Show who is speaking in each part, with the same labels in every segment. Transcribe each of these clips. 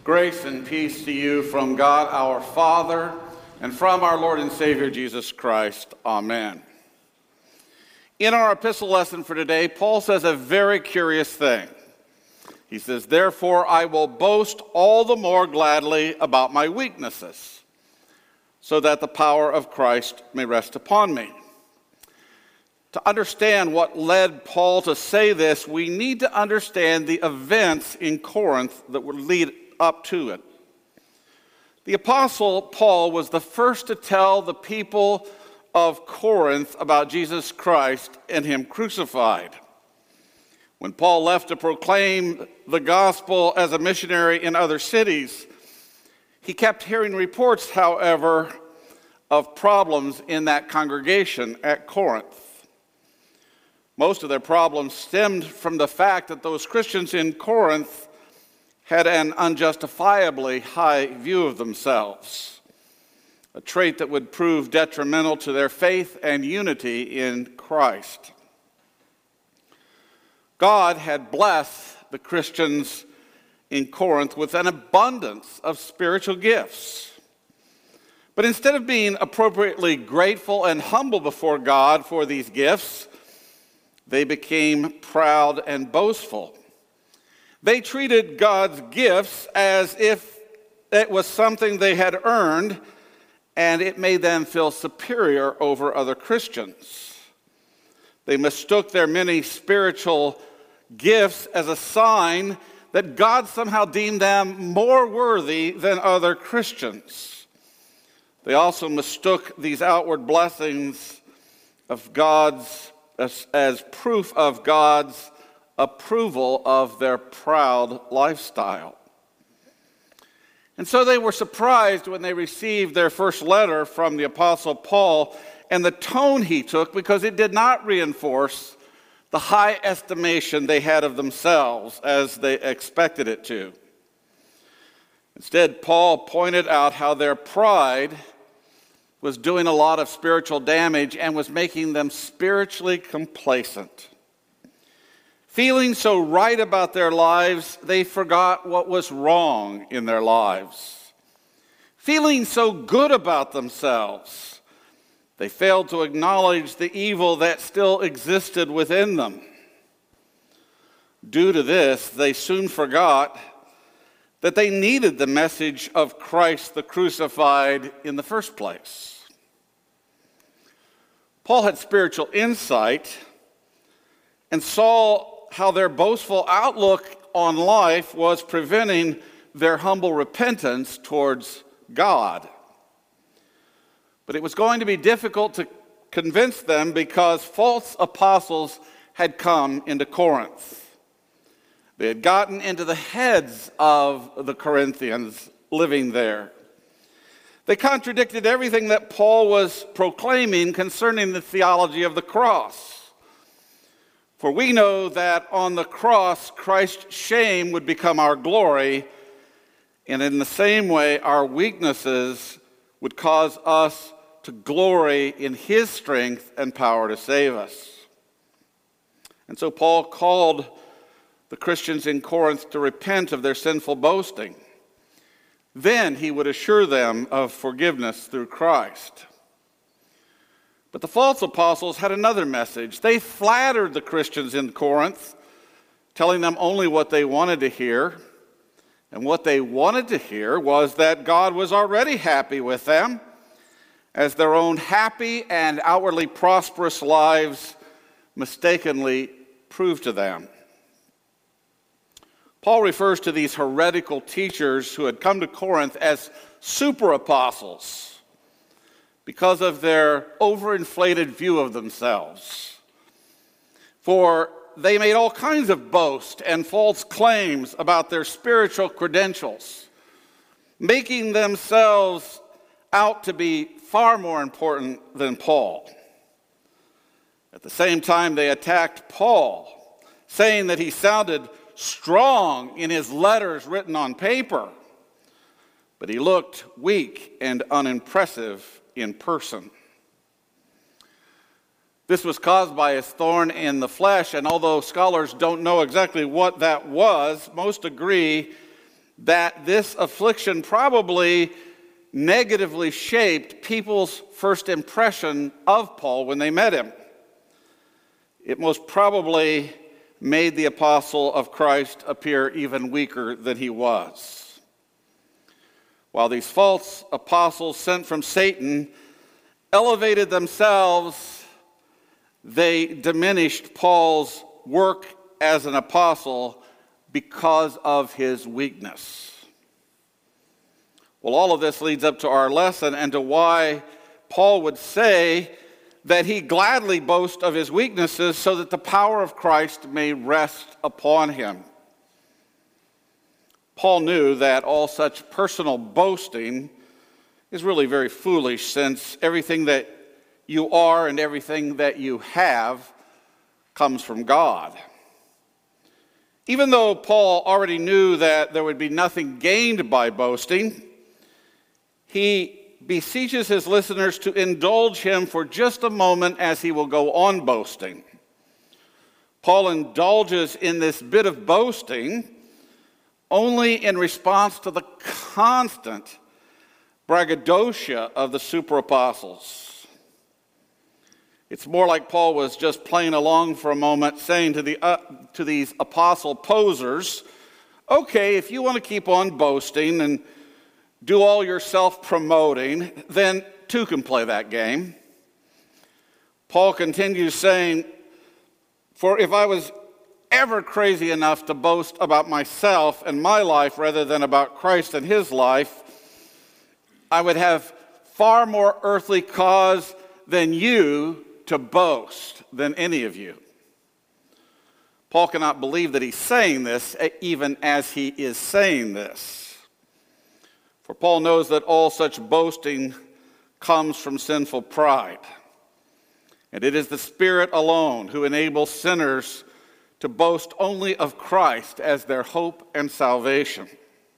Speaker 1: Grace and peace to you from God our Father and from our Lord and Savior Jesus Christ. Amen. In our epistle lesson for today, Paul says a very curious thing. He says, "Therefore I will boast all the more gladly about my weaknesses, so that the power of Christ may rest upon me." To understand what led Paul to say this, we need to understand the events in Corinth that would lead up to it. The Apostle Paul was the first to tell the people of Corinth about Jesus Christ and Him crucified. When Paul left to proclaim the gospel as a missionary in other cities, he kept hearing reports, however, of problems in that congregation at Corinth. Most of their problems stemmed from the fact that those Christians in Corinth had an unjustifiably high view of themselves, a trait that would prove detrimental to their faith and unity in Christ. God had blessed the Christians in Corinth with an abundance of spiritual gifts. But instead of being appropriately grateful and humble before God for these gifts, they became proud and boastful. They treated God's gifts as if it was something they had earned, and it made them feel superior over other Christians. They mistook their many spiritual gifts as a sign that God somehow deemed them more worthy than other Christians. They also mistook these outward blessings of God's as proof of God's approval of their proud lifestyle. And so they were surprised when they received their first letter from the Apostle Paul and the tone he took, because it did not reinforce the high estimation they had of themselves as they expected it to. Instead, Paul pointed out how their pride was doing a lot of spiritual damage and was making them spiritually complacent. Feeling so right about their lives, they forgot what was wrong in their lives. Feeling so good about themselves, they failed to acknowledge the evil that still existed within them. Due to this, they soon forgot that they needed the message of Christ the crucified in the first place. Paul had spiritual insight and saw how their boastful outlook on life was preventing their humble repentance towards God. But it was going to be difficult to convince them because false apostles had come into Corinth. They had gotten into the heads of the Corinthians living there. They contradicted everything that Paul was proclaiming concerning the theology of the cross. For we know that on the cross, Christ's shame would become our glory, and in the same way, our weaknesses would cause us to glory in His strength and power to save us. And so Paul called the Christians in Corinth to repent of their sinful boasting. Then he would assure them of forgiveness through Christ. But the false apostles had another message. They flattered the Christians in Corinth, telling them only what they wanted to hear. And what they wanted to hear was that God was already happy with them, as their own happy and outwardly prosperous lives mistakenly proved to them. Paul refers to these heretical teachers who had come to Corinth as super apostles because of their overinflated view of themselves. For they made all kinds of boast and false claims about their spiritual credentials, making themselves out to be far more important than Paul. At the same time, they attacked Paul, saying that he sounded strong in his letters written on paper, but he looked weak and unimpressive in person. This was caused by his thorn in the flesh, and although scholars don't know exactly what that was, most agree that this affliction probably negatively shaped people's first impression of Paul when they met him. It most probably made the apostle of Christ appear even weaker than he was. While these false apostles sent from Satan elevated themselves, they diminished Paul's work as an apostle because of his weakness. Well, all of this leads up to our lesson and to why Paul would say that he gladly boasts of his weaknesses so that the power of Christ may rest upon him. Paul knew that all such personal boasting is really very foolish, since everything that you are and everything that you have comes from God. Even though Paul already knew that there would be nothing gained by boasting, he beseeches his listeners to indulge him for just a moment as he will go on boasting. Paul indulges in this bit of boasting only in response to the constant braggadocio of the super apostles. It's more like Paul was just playing along for a moment, saying to these apostle posers, okay, if you want to keep on boasting and do all your self-promoting, then two can play that game. Paul continues saying, for if I was ever crazy enough to boast about myself and my life rather than about Christ and his life, I would have far more earthly cause than you to boast than any of you. Paul cannot believe that he's saying this even as he is saying this. For Paul knows that all such boasting comes from sinful pride. And it is the Spirit alone who enables sinners to boast only of Christ as their hope and salvation.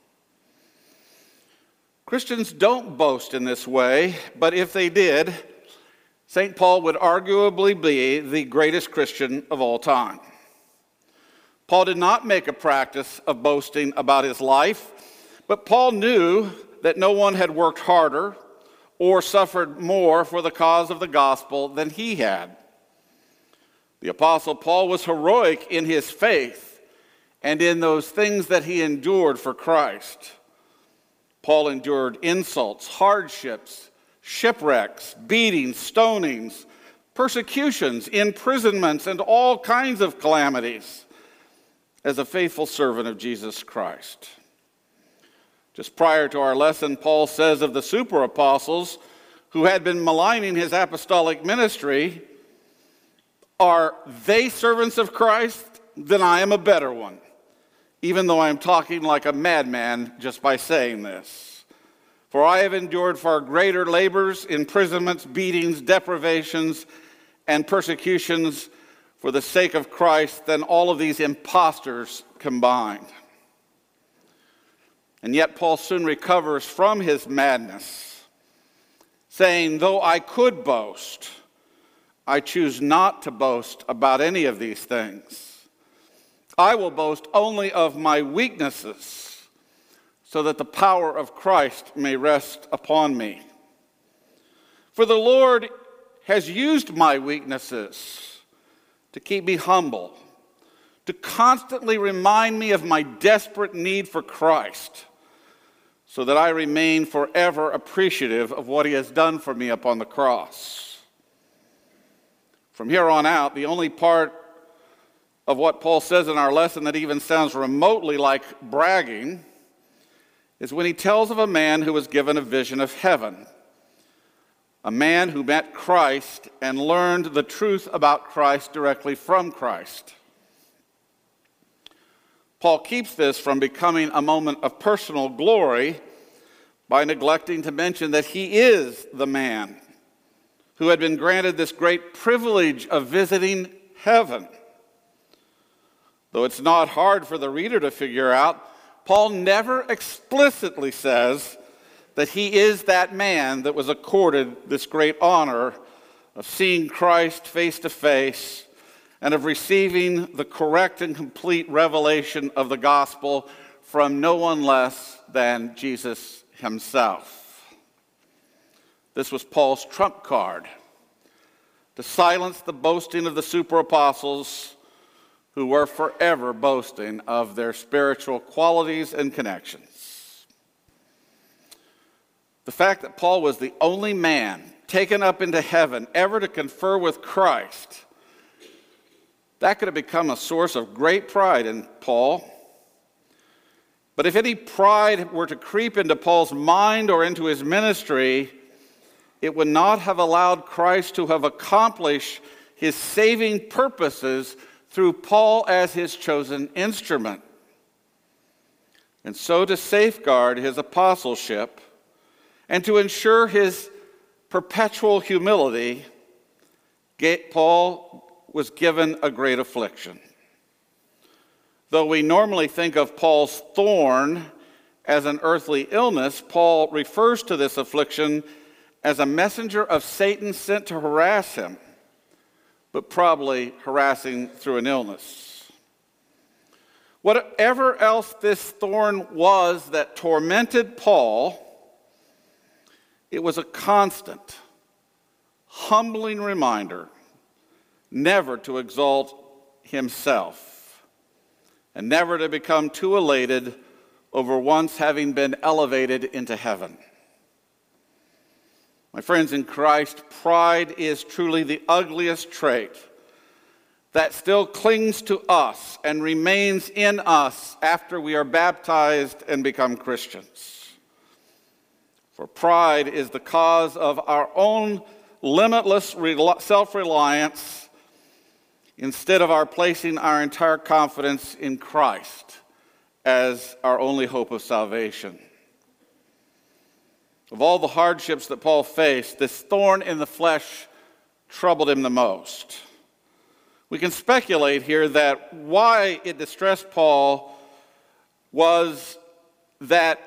Speaker 1: Christians don't boast in this way, but if they did, St. Paul would arguably be the greatest Christian of all time. Paul did not make a practice of boasting about his life, but Paul knew that no one had worked harder or suffered more for the cause of the gospel than he had. The Apostle Paul was heroic in his faith and in those things that he endured for Christ. Paul endured insults, hardships, shipwrecks, beatings, stonings, persecutions, imprisonments, and all kinds of calamities as a faithful servant of Jesus Christ. Just prior to our lesson, Paul says of the super apostles who had been maligning his apostolic ministry, are they servants of Christ? Then I am a better one, even though I am talking like a madman just by saying this. For I have endured far greater labors, imprisonments, beatings, deprivations, and persecutions for the sake of Christ than all of these impostors combined. And yet Paul soon recovers from his madness, saying, though I could boast, I choose not to boast about any of these things. I will boast only of my weaknesses, so that the power of Christ may rest upon me. For the Lord has used my weaknesses to keep me humble, to constantly remind me of my desperate need for Christ, so that I remain forever appreciative of what he has done for me upon the cross. From here on out, the only part of what Paul says in our lesson that even sounds remotely like bragging is when he tells of a man who was given a vision of heaven, a man who met Christ and learned the truth about Christ directly from Christ. Paul keeps this from becoming a moment of personal glory by neglecting to mention that he is the man who had been granted this great privilege of visiting heaven. Though it's not hard for the reader to figure out, Paul never explicitly says that he is that man that was accorded this great honor of seeing Christ face to face and of receiving the correct and complete revelation of the gospel from no one less than Jesus himself. This was Paul's trump card to silence the boasting of the super apostles who were forever boasting of their spiritual qualities and connections. The fact that Paul was the only man taken up into heaven ever to confer with Christ, that could have become a source of great pride in Paul. But if any pride were to creep into Paul's mind or into his ministry, it would not have allowed Christ to have accomplished his saving purposes through Paul as his chosen instrument. And so to safeguard his apostleship and to ensure his perpetual humility, Paul was given a great affliction. Though we normally think of Paul's thorn as an earthly illness, Paul refers to this affliction as a messenger of Satan sent to harass him, but probably harassing through an illness. Whatever else this thorn was that tormented Paul, it was a constant, humbling reminder never to exalt himself and never to become too elated over once having been elevated into heaven. My friends in Christ, pride is truly the ugliest trait that still clings to us and remains in us after we are baptized and become Christians. For pride is the cause of our own limitless self-reliance instead of our placing our entire confidence in Christ as our only hope of salvation. Of all the hardships that Paul faced, this thorn in the flesh troubled him the most. We can speculate here that why it distressed Paul was that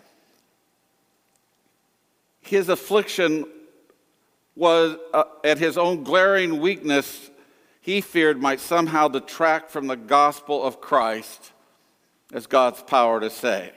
Speaker 1: his affliction was at his own glaring weakness, he feared might somehow detract from the gospel of Christ as God's power to save.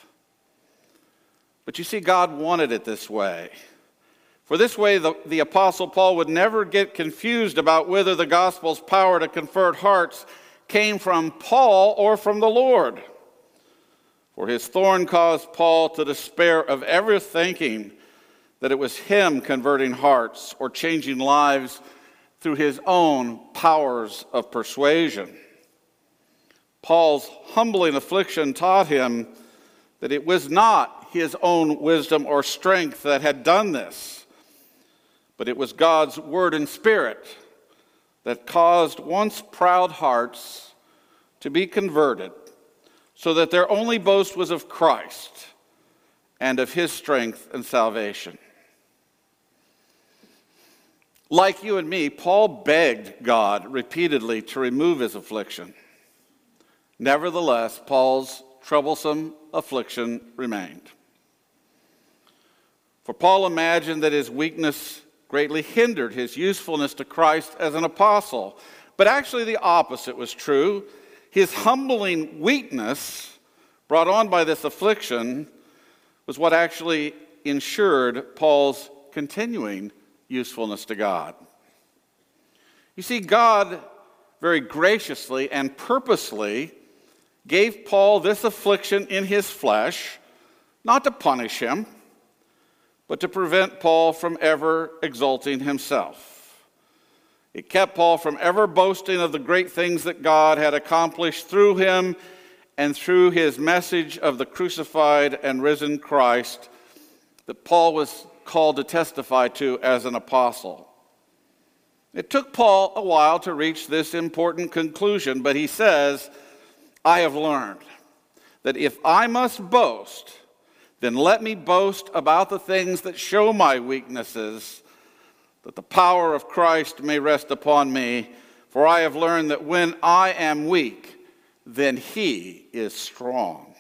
Speaker 1: But you see, God wanted it this way. For this way, the Apostle Paul would never get confused about whether the gospel's power to convert hearts came from Paul or from the Lord. For his thorn caused Paul to despair of ever thinking that it was him converting hearts or changing lives through his own powers of persuasion. Paul's humbling affliction taught him that it was not his own wisdom or strength that had done this, but it was God's word and spirit that caused once proud hearts to be converted, so that their only boast was of Christ and of his strength and salvation. Like you and me, Paul begged God repeatedly to remove his affliction. Nevertheless, Paul's troublesome affliction remained. For Paul imagined that his weakness greatly hindered his usefulness to Christ as an apostle. But actually the opposite was true. His humbling weakness brought on by this affliction was what actually ensured Paul's continuing usefulness to God. You see, God very graciously and purposely gave Paul this affliction in his flesh, not to punish him, but to prevent Paul from ever exalting himself. It kept Paul from ever boasting of the great things that God had accomplished through him and through his message of the crucified and risen Christ that Paul was called to testify to as an apostle. It took Paul a while to reach this important conclusion, but he says, I have learned that if I must boast, then let me boast about the things that show my weaknesses, that the power of Christ may rest upon me. For I have learned that when I am weak, then he is strong.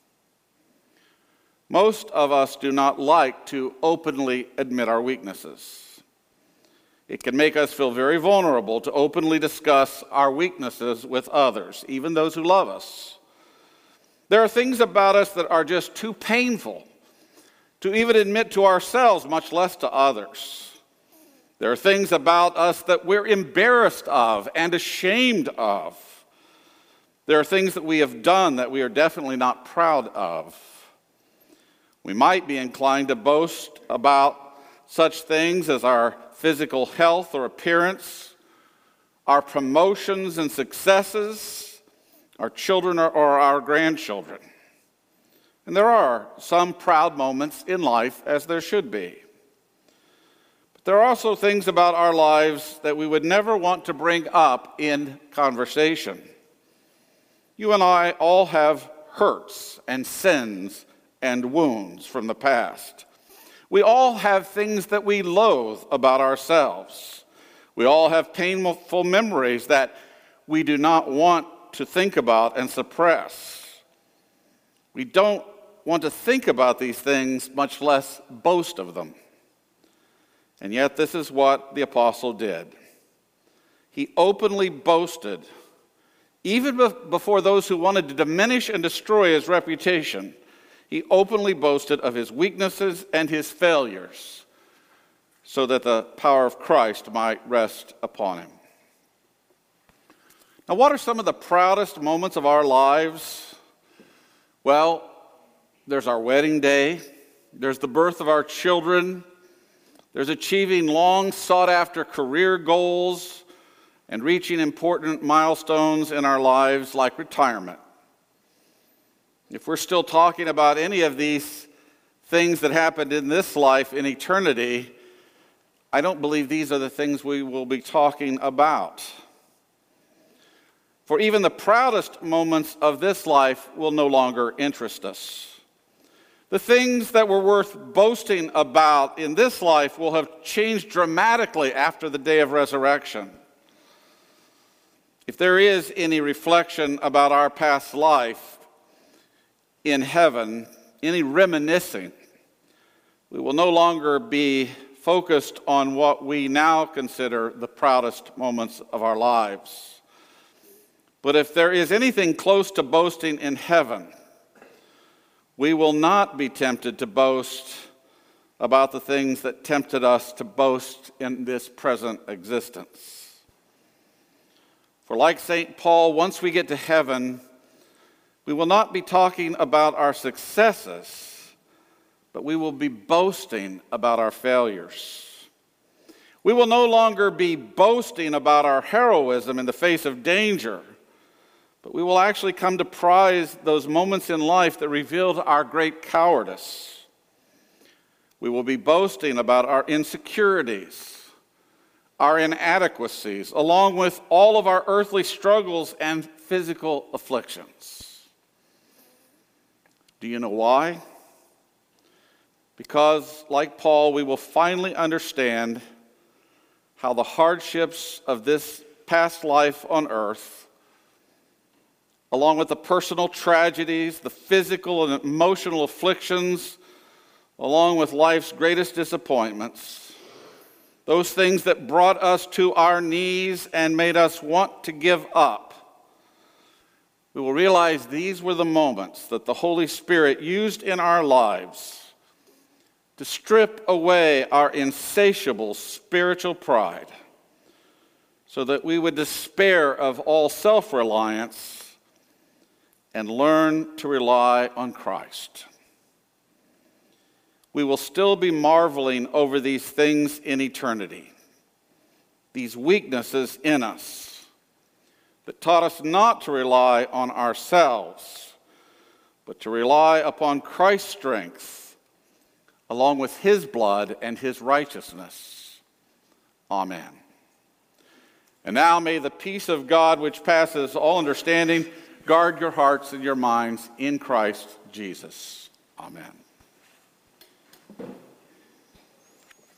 Speaker 1: Most of us do not like to openly admit our weaknesses. It can make us feel very vulnerable to openly discuss our weaknesses with others, even those who love us. There are things about us that are just too painful to even admit to ourselves, much less to others. There are things about us that we're embarrassed of and ashamed of. There are things that we have done that we are definitely not proud of. We might be inclined to boast about such things as our physical health or appearance, our promotions and successes, our children or our grandchildren. And there are some proud moments in life, as there should be. But there are also things about our lives that we would never want to bring up in conversation. You and I all have hurts and sins and wounds from the past. We all have things that we loathe about ourselves. We all have painful memories that we do not want to think about and suppress. We don't want to think about these things, much less boast of them. And yet this is what the apostle did. He openly boasted, even before those who wanted to diminish and destroy his reputation. He openly boasted of his weaknesses and his failures so that the power of Christ might rest upon him. Now, what are some of the proudest moments of our lives? Well, there's our wedding day, there's the birth of our children, there's achieving long sought-after career goals and reaching important milestones in our lives like retirement. If we're still talking about any of these things that happened in this life in eternity, I don't believe these are the things we will be talking about. For even the proudest moments of this life will no longer interest us. The things that were worth boasting about in this life will have changed dramatically after the day of resurrection. If there is any reflection about our past life in heaven, any reminiscing, we will no longer be focused on what we now consider the proudest moments of our lives. But if there is anything close to boasting in heaven, we will not be tempted to boast about the things that tempted us to boast in this present existence. For like St. Paul, once we get to heaven, we will not be talking about our successes, but we will be boasting about our failures. We will no longer be boasting about our heroism in the face of danger, but we will actually come to prize those moments in life that revealed our great cowardice. We will be boasting about our insecurities, our inadequacies, along with all of our earthly struggles and physical afflictions. Do you know why? Because, like Paul, we will finally understand how the hardships of this past life on earth, along with the personal tragedies, the physical and emotional afflictions, along with life's greatest disappointments, those things that brought us to our knees and made us want to give up, we will realize these were the moments that the Holy Spirit used in our lives to strip away our insatiable spiritual pride so that we would despair of all self-reliance and learn to rely on Christ. We will still be marveling over these things in eternity, these weaknesses in us that taught us not to rely on ourselves, but to rely upon Christ's strength, along with his blood and his righteousness. Amen. And now may the peace of God, which passes all understanding, guard your hearts and your minds in Christ Jesus. Amen.